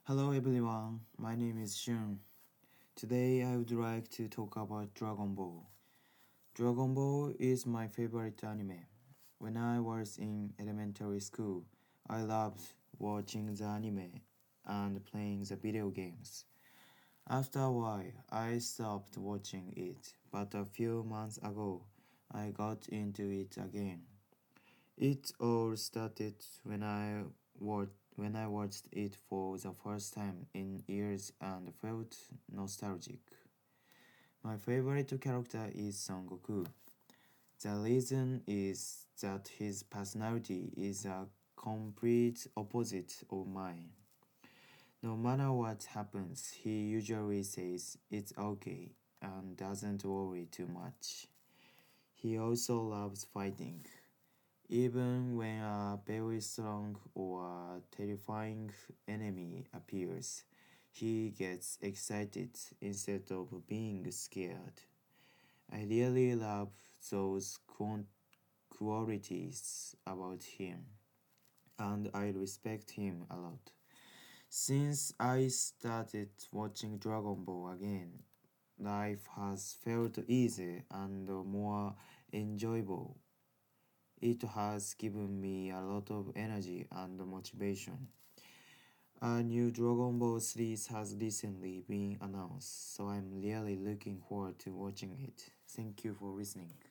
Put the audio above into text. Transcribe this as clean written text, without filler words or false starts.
Hello everyone, my name is Shun. Today I would like to talk about Dragon Ball. Dragon Ball is my favorite anime. When I was in elementary school, I loved watching the anime and playing the video games. After a while, I stopped watching it, but a few months ago, I got into it again. It all started when I watched it for the first time in years and felt nostalgic. My favorite character is Son Goku. The reason is that his personality is a complete opposite of mine. No matter what happens, he usually says it's okay and doesn't worry too much. He also loves fighting. Even when a very strong or terrifying enemy appears, he gets excited instead of being scared. I really love those qualities about him, and I respect him a lot. Since I started watching Dragon Ball again, life has felt easier and more enjoyable. It has given me a lot of energy and motivation. A new Dragon Ball series has recently been announced, so I'm really looking forward to watching it. Thank you for listening.